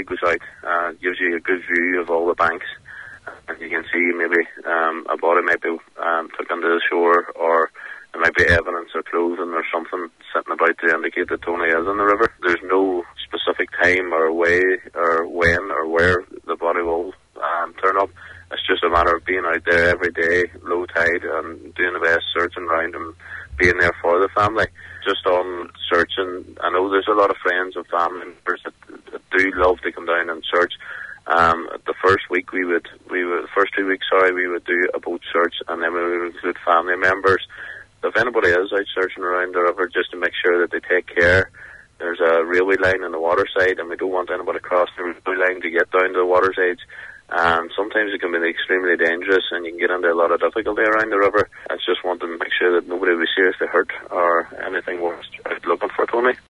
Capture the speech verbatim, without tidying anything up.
tide goes out, uh, it gives you a good view of all the banks, and you can see maybe um, a body might be um, took into the shore, or there might be evidence of clothing or something sitting about to indicate that Tony is in the river. There's no specific time or way or when or where the body will um, turn up. It's just a matter of being out there every day, low tide, and doing the best searching around and being there for the family. Just on searching, I know there's a lot of friends and family members that, that do love to come down and search. Um, the first week we would, we would, the first two weeks, sorry, we would do a boat search, and then we would include family members. If anybody is out searching around the river, just to make sure that they take care. There's a railway line on the water side, and we don't want anybody crossing the railway line to get down to the water's edge. And sometimes it can be extremely dangerous, and you can get into a lot of difficulty around the river. It's just wanting to make sure that nobody will be seriously hurt or anything worse out looking for Tony.